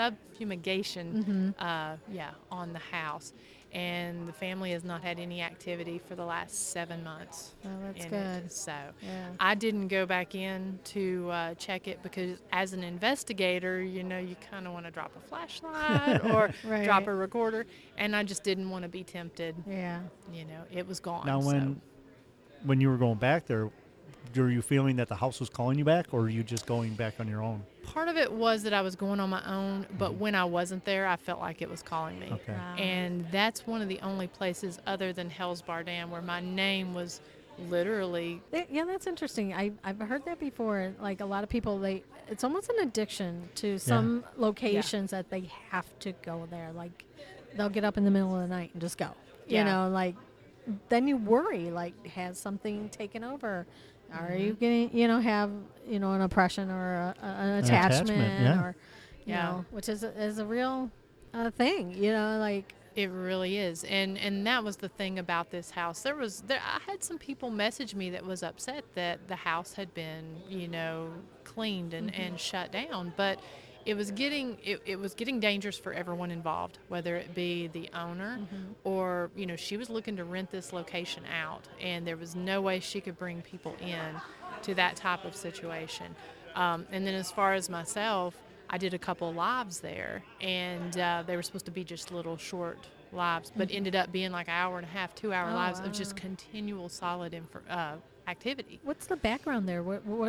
Speaker 2: Mm-hmm.
Speaker 3: on the house, and the family has not had any activity for the last 7 months.
Speaker 2: Well, that's
Speaker 3: in
Speaker 2: good.
Speaker 3: It. So
Speaker 2: Yeah.
Speaker 3: I didn't go back in to check it because, as an investigator, you kind of want to drop a flashlight or
Speaker 2: Right.
Speaker 3: drop a recorder, and I just didn't want to be tempted.
Speaker 2: Yeah.
Speaker 3: It was gone.
Speaker 1: Now,
Speaker 3: so.
Speaker 1: when you were going back there, were you feeling that the house was calling you back, or were you just going back on your own?
Speaker 3: Part of it was that I was going on my own, but when I wasn't there, I felt like it was calling me.
Speaker 1: Okay.
Speaker 3: And that's one of the only places other than Hell's Bar Dam where my name was literally.
Speaker 2: Yeah, that's interesting. I've heard that before. Like a lot of people, it's almost an addiction to some locations that they have to go there. Like they'll get up in the middle of the night and just go. You
Speaker 3: Yeah.
Speaker 2: know, like then you worry, like has something taken over? Are you getting, have, an oppression or an attachment,
Speaker 1: yeah.
Speaker 2: or,
Speaker 3: Yeah.
Speaker 2: which is a real thing, like.
Speaker 3: It really is, and that was the thing about this house. I had some people message me that was upset that the house had been, cleaned and shut down, but it was getting dangerous for everyone involved, whether it be the owner or she was looking to rent this location out, and there was no way she could bring people in to that type of situation. And then as far as myself, I did a couple lives there, and they were supposed to be just little short lives, but ended up being like 1.5 hour, 2 hour lives of just continual solid activity.
Speaker 2: What's the background there?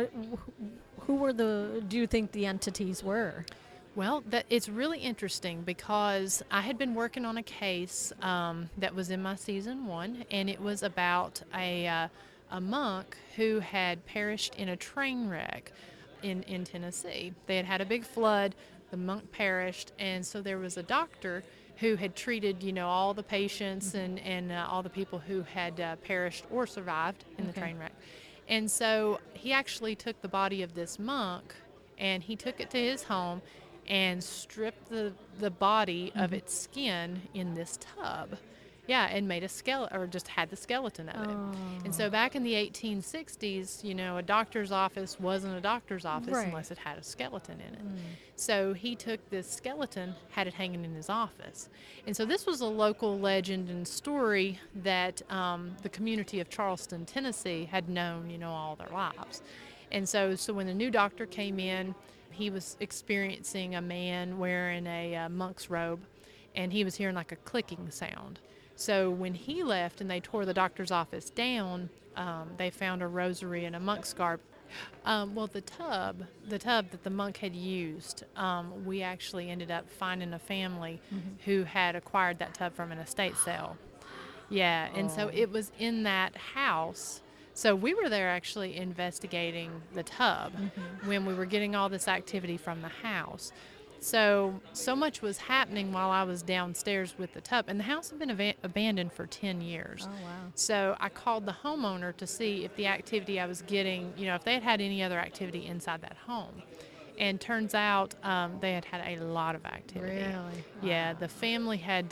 Speaker 2: Who were do you think the entities were?
Speaker 3: Well, it's really interesting because I had been working on a case that was in my season 1, and it was about a monk who had perished in a train wreck in Tennessee. They had had a big flood, the monk perished, and so there was a doctor who had treated, all the patients and all the people who had perished or survived in the train wreck. And so he actually took the body of this monk and he took it to his home and stripped the body of its skin in this tub. Yeah, and made a skeleton, or just had the skeleton of it. And so back in the 1860s, a doctor's office wasn't a doctor's office unless it had a skeleton in it. So he took this skeleton, had it hanging in his office. And so this was a local legend and story that the community of Charleston, Tennessee had known, all their lives. And so when the new doctor came in, he was experiencing a man wearing a monk's robe, and he was hearing like a clicking sound. So when he left and they tore the doctor's office down, they found a rosary and a monk's garb. Well, the tub that the monk had used, we actually ended up finding a family who had acquired that tub from an estate sale. Yeah, and so it was in that house. So we were there actually investigating the tub when we were getting all this activity from the house. So much was happening while I was downstairs with the tub, and the house had been abandoned for 10 years.
Speaker 2: Oh, wow.
Speaker 3: So I called the homeowner to see if the activity I was getting, if they had had any other activity inside that home. And turns out they had had a lot of activity.
Speaker 2: Really?
Speaker 3: Yeah, the family had,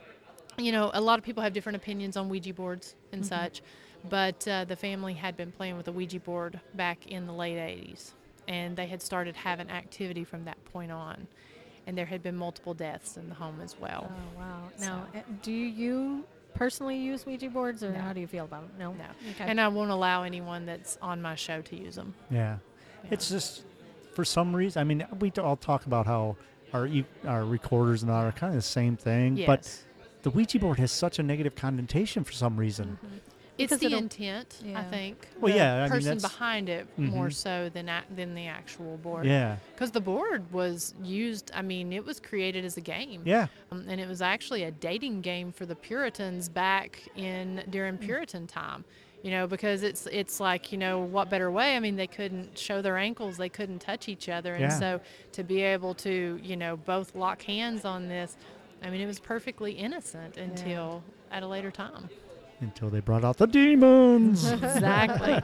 Speaker 3: a lot of people have different opinions on Ouija boards and such, but the family had been playing with a Ouija board back in the late 80s. And they had started having activity from that point on. And there had been multiple deaths in the home as well.
Speaker 2: Oh, wow. Now, do you personally use Ouija boards, or
Speaker 3: No.
Speaker 2: how do you feel about them? No.
Speaker 3: No.
Speaker 2: Okay.
Speaker 3: And I won't allow anyone that's on my show to use them.
Speaker 1: Yeah. It's just, for some reason, I mean, we all talk about how our recorders and all are kind of the same thing,
Speaker 3: Yes.
Speaker 1: but the Ouija board has such a negative connotation for some reason.
Speaker 3: It's
Speaker 2: Because
Speaker 3: the
Speaker 2: it'll-
Speaker 3: intent, I
Speaker 2: yeah.
Speaker 3: think.
Speaker 1: Well,
Speaker 3: the
Speaker 1: yeah, I mean,
Speaker 3: person
Speaker 1: that's-
Speaker 3: behind it more so than the actual board.
Speaker 1: Yeah.
Speaker 3: Because the board was used, it was created as a game.
Speaker 1: Yeah.
Speaker 3: And it was actually a dating game for the Puritans back during Puritan time. Because it's like, what better way? They couldn't show their ankles, they couldn't touch each other. And
Speaker 1: Yeah.
Speaker 3: so to be able to, both lock hands on this, it was perfectly innocent until at a later time.
Speaker 1: Until they brought out the demons.
Speaker 3: Exactly.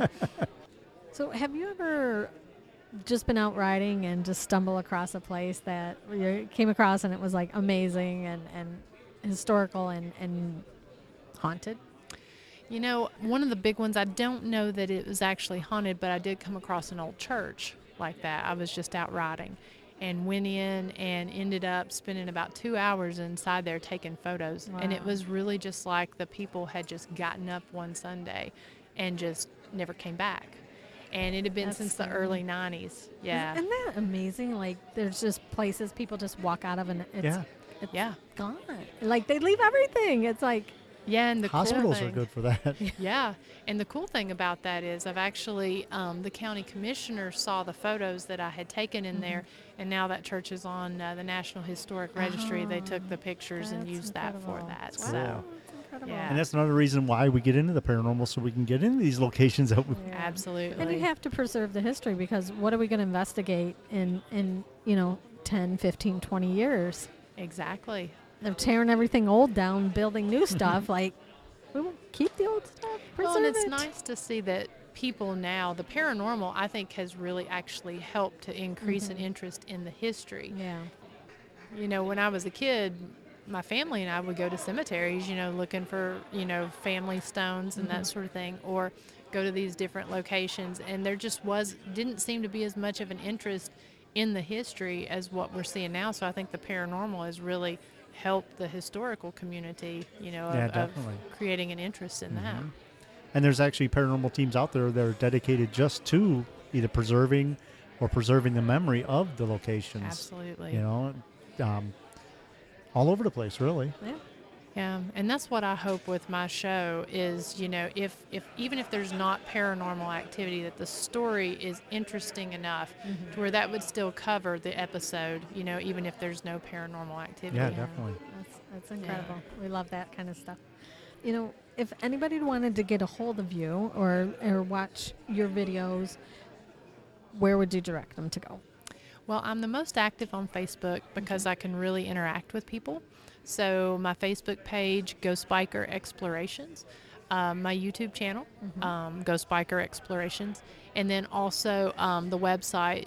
Speaker 2: So have you ever just been out riding and just stumble across a place that you came across and it was like amazing and historical and haunted?
Speaker 3: You know, one of the big ones, I don't know that it was actually haunted, but I did come across an old church like that. I was just out riding and went in and ended up spending about 2 hours inside there taking photos. And it
Speaker 2: Wow.
Speaker 3: was really just like the people had just gotten up one Sunday and just never came back. And it had been
Speaker 2: That's
Speaker 3: since the
Speaker 2: scary.
Speaker 3: early 90s. Yeah.
Speaker 2: Isn't that amazing? Like, there's just places people just walk out of and
Speaker 1: Yeah.
Speaker 2: it's
Speaker 3: Yeah.
Speaker 2: gone. Like, they leave everything. It's like,
Speaker 3: Yeah, and the cool
Speaker 1: Hospitals are
Speaker 3: thing-
Speaker 1: good for that.
Speaker 3: Yeah, and the cool thing about that is I've actually, the county commissioner saw the photos that I had taken in there, and now that church is on the National Historic Registry. They took the pictures and
Speaker 2: that's
Speaker 3: used that for
Speaker 2: incredible.
Speaker 3: that.
Speaker 1: Cool.
Speaker 3: So,
Speaker 2: that's incredible.
Speaker 3: Yeah.
Speaker 1: And that's another reason why we get into the paranormal, so we can get into these locations that we,
Speaker 2: Yeah.
Speaker 3: absolutely.
Speaker 2: And you have to preserve the history, because what are we going to investigate in 10, 15, 20 years?
Speaker 3: Exactly.
Speaker 2: They're tearing everything old down, building new stuff. Like, we will keep the old stuff, preserve
Speaker 3: Well, and it's
Speaker 2: it.
Speaker 3: nice to see that people now, the paranormal, I think, has really actually helped to increase an interest in the history.
Speaker 2: Yeah.
Speaker 3: You know, when I was a kid, my family and I would go to cemeteries, looking for, family stones and that sort of thing, or go to these different locations. And there just didn't seem to be as much of an interest in the history as what we're seeing now. So I think the paranormal has really helped the historical community,
Speaker 1: Yeah,
Speaker 3: of
Speaker 1: definitely.
Speaker 3: creating an interest in that.
Speaker 1: and there's actually paranormal teams out there that are dedicated just to either preserving the memory of the locations.
Speaker 3: Absolutely.
Speaker 1: All over the place, really.
Speaker 2: Yeah.
Speaker 3: Yeah, and that's what I hope with my show is, if even if there's not paranormal activity, that the story is interesting enough to where that would still cover the episode, even if there's no paranormal activity.
Speaker 1: Yeah, definitely.
Speaker 2: That's incredible. We love that kind of stuff. If anybody wanted to get a hold of you or watch your videos, where would you direct them to go?
Speaker 3: Well, I'm the most active on Facebook because I can really interact with people. So my Facebook page, Ghost Biker Explorations, my YouTube channel, Ghost Biker Explorations, and then also the website,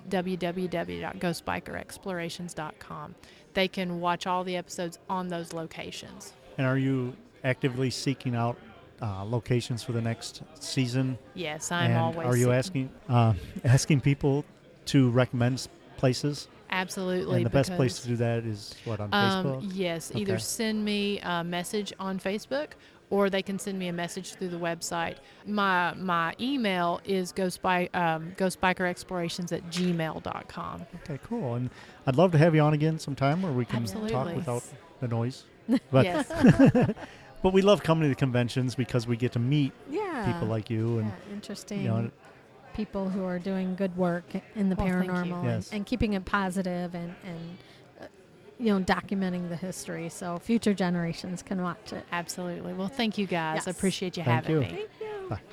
Speaker 3: www.ghostbikerexplorations.com. They can watch all the episodes on those locations.
Speaker 1: And are you actively seeking out locations for the next season?
Speaker 3: Yes, I'm
Speaker 1: and
Speaker 3: always.
Speaker 1: are you
Speaker 3: seeking-
Speaker 1: asking people to recommend places?
Speaker 3: Absolutely.
Speaker 1: And the best place
Speaker 3: because-
Speaker 1: to do that is what, on Facebook?
Speaker 3: Yes, either
Speaker 1: Okay.
Speaker 3: send me a message on Facebook or they can send me a message through the website. My email is ghostbikerexplorations@gmail.com.
Speaker 1: Okay, cool. And I'd love to have you on again sometime where we can talk
Speaker 3: Absolutely.
Speaker 1: without the noise. But
Speaker 3: Yes.
Speaker 1: but we love coming to the conventions because we get to meet
Speaker 2: Yeah.
Speaker 1: people like you and
Speaker 2: interesting people who are doing good work in the
Speaker 3: Well, thank you.
Speaker 2: paranormal
Speaker 1: Yes.
Speaker 2: and keeping it positive and documenting the history so future generations can watch it.
Speaker 3: Absolutely. Well, thank you guys.
Speaker 2: Yes.
Speaker 3: I appreciate you
Speaker 1: Thank
Speaker 3: having
Speaker 1: you.
Speaker 3: me.
Speaker 2: Thank you.
Speaker 1: Bye.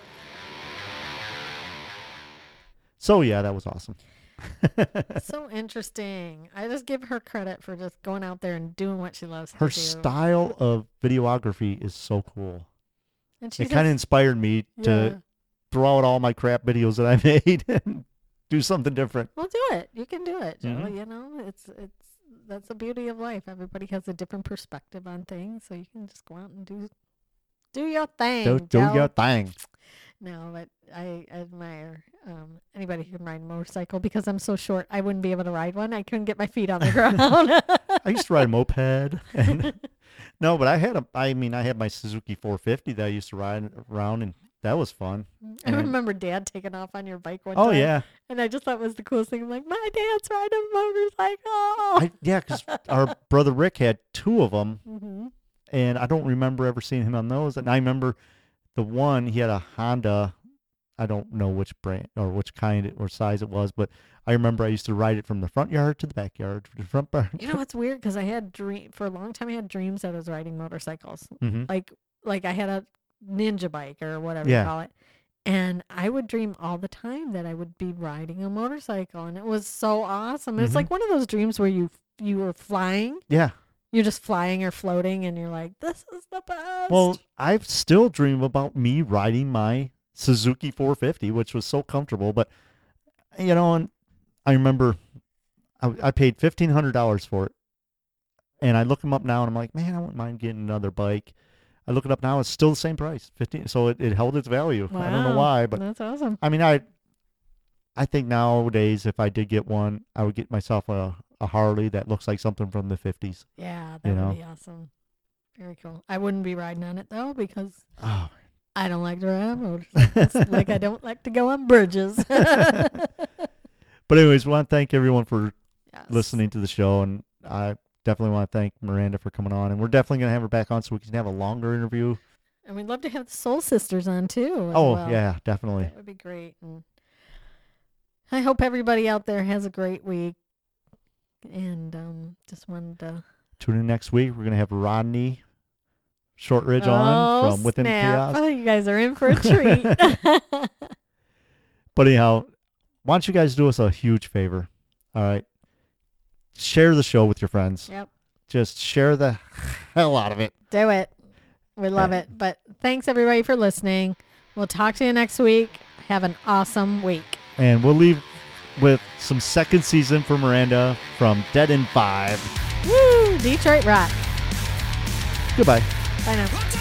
Speaker 1: So yeah, that was awesome.
Speaker 2: So interesting. I just give her credit for just going out there and doing what she loves
Speaker 1: Her
Speaker 2: to do.
Speaker 1: style of videography is so cool.
Speaker 2: And she
Speaker 1: It kind of inspired me to throw out all my crap videos that I made and do something different.
Speaker 2: Well, do it. You can do it, Joe.
Speaker 1: Mhm.
Speaker 2: It's that's the beauty of life. Everybody has a different perspective on things, so you can just go out and do your thing.
Speaker 1: Do
Speaker 2: Joe.
Speaker 1: your thing.
Speaker 2: No, but I admire anybody who can ride a motorcycle because I'm so short. I wouldn't be able to ride one. I couldn't get my feet on the ground.
Speaker 1: I used to ride a moped. And no, but I had my Suzuki 450 that I used to ride around, and that was fun.
Speaker 2: I
Speaker 1: And-
Speaker 2: remember Dad taking off on your bike one
Speaker 1: Oh
Speaker 2: time.
Speaker 1: yeah,
Speaker 2: And I just thought it was the coolest thing. I'm like, my dad's riding a motorcycle.
Speaker 1: because our brother Rick had two of them,
Speaker 2: Mm-hmm.
Speaker 1: and I don't remember ever seeing him on those. And I remember the one, he had a Honda. I don't know which brand or which kind or size it was, but I remember I used to ride it from the front yard to the backyard, to the front bar.
Speaker 2: You know, it's weird because I had for a long time. I had dreams that I was riding motorcycles.
Speaker 1: Hmm.
Speaker 2: Like I had a ninja bike or whatever
Speaker 1: Yeah.
Speaker 2: you call it. And I would dream all the time that I would be riding a motorcycle, and it was so awesome. It's
Speaker 1: Mhm.
Speaker 2: like one of those dreams where you were flying.
Speaker 1: Yeah.
Speaker 2: You're just flying or floating, and you're like, "This is the best."
Speaker 1: Well, I still dream about me riding my Suzuki 450, which was so comfortable. But and I remember I paid $1,500 for it, and I look them up now, and I'm like, man, I wouldn't mind getting another bike. I look it up now. It's still the same price, 15. So it held its value. I don't know
Speaker 2: Wow.
Speaker 1: why, but
Speaker 2: That's awesome.
Speaker 1: I mean, I think nowadays if I did get one, I would get myself a Harley that looks like something from the 50s.
Speaker 2: Yeah, that
Speaker 1: You
Speaker 2: would
Speaker 1: know?
Speaker 2: be awesome. Very cool. I wouldn't be riding on it though because
Speaker 1: Oh,
Speaker 2: I don't like to ride on motorcycles. Like I don't like to go on bridges.
Speaker 1: but anyways, we want to thank everyone for
Speaker 2: Yes.
Speaker 1: listening to the show, and I definitely want to thank Miranda for coming on, and we're definitely gonna have her back on so we can have a longer interview.
Speaker 2: And we'd love to have the Soul Sisters on too. As
Speaker 1: Oh
Speaker 2: well.
Speaker 1: yeah, definitely.
Speaker 2: That would be great. And I hope everybody out there has a great week. And just wanted to.
Speaker 1: Tune in next week. We're gonna have Rodney Shortridge on from Within
Speaker 2: snap.
Speaker 1: Chaos.
Speaker 2: Oh, you guys are in for a treat.
Speaker 1: But anyhow, why don't you guys do us a huge favor? All right, share the show with your friends.
Speaker 2: Yep.
Speaker 1: Just share the hell out of it.
Speaker 2: Do it. We love it. But thanks everybody for listening. We'll talk to you next week. Have an awesome week.
Speaker 1: And we'll leave with some second season for Miranda from Dead End 5.
Speaker 2: Woo! Detroit Rock.
Speaker 1: Goodbye.
Speaker 2: Bye now.